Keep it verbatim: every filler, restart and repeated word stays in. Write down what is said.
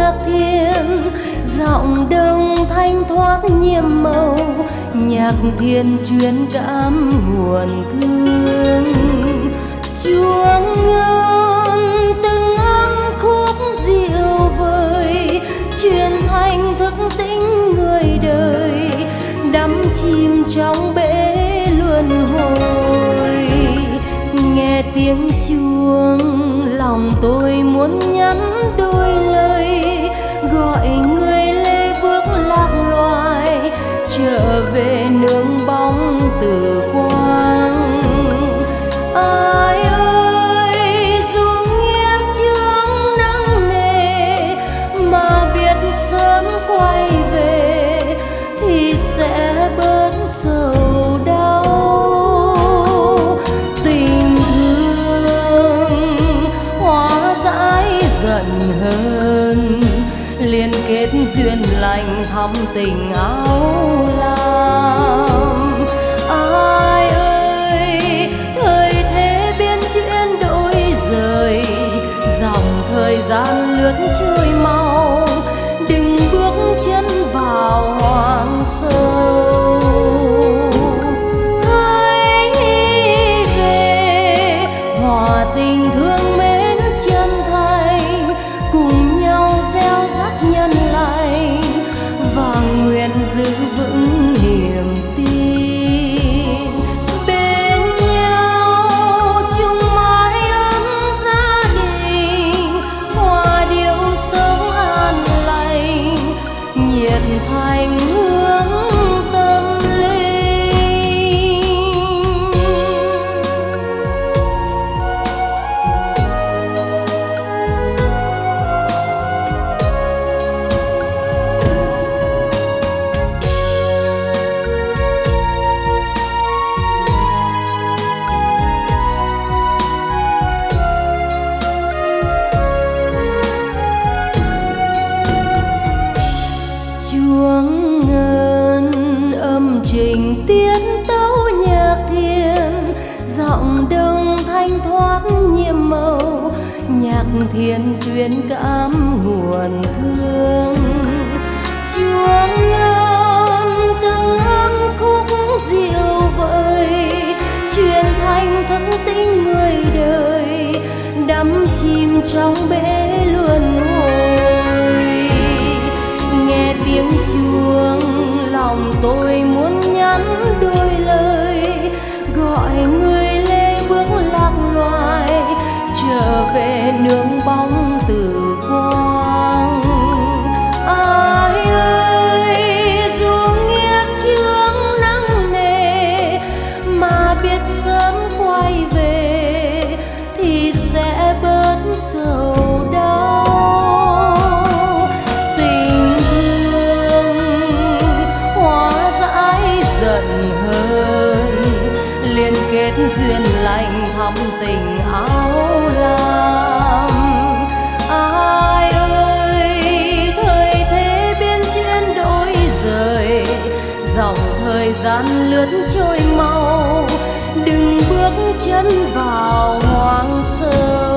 nhạc thiền, giọng đông thanh thoát nhiệm màu, nhạc thiền truyền cảm nguồn thương. Chuông ngân từng âm khúc dịu vời, truyền thành thức tỉnh người đời, đắm chìm trong bể luân hồi. Nghe tiếng chuông lòng tôi muốn nhắn đôi lời, gọi người lê bước lạc loài trở về nương bóng từ quang. Ai ơi dù nghiêm chướng nặng nề mà biết sớm quay về thì sẽ bớt sầu đau. Tình thương hóa giải giận hờn, liên kết duyên lành thắm tình áo lam. Ai ơi thời thế biến chuyển đổi rời, dòng thời gian lướt trôi mau, đừng bước chân vào hoang sâu. Hãy về hòa tình thương mến chân thành, cùng nhau gieo rắc nhân lành và nguyện giữ vững niềm tin. Bên nhau chung mái ấm gia đình, hòa điệu sống an lành, nhiệt thành hướng tâm linh. Chuông ngân âm trình tiết tấu nhạc thiền, giọng đông thanh thoát nhiệm màu, nhạc thiền truyền cảm nguồn thương. Chuông ngân từng âm khúc dịu vời, truyền thành thức tỉnh người đời, đắm chìm trong bể luân hồi. Nghe tiếng chuông lòng tôi muốn nhắn đôi lời, gọi người lê bước lạc loài trở về nương bóng từ quang. Ai ơi dù nghiệp chướng nặng nề mà biết sớm quay về thì sẽ bớt sầu đau. Tình thương hóa giải giận hờn, liên kết duyên lành thắm tình áo lam. Ai ơi thời thế biến chuyển đổi rời, dòng thời gian lướt trôi mau, đừng bước chân vào hoang sơ.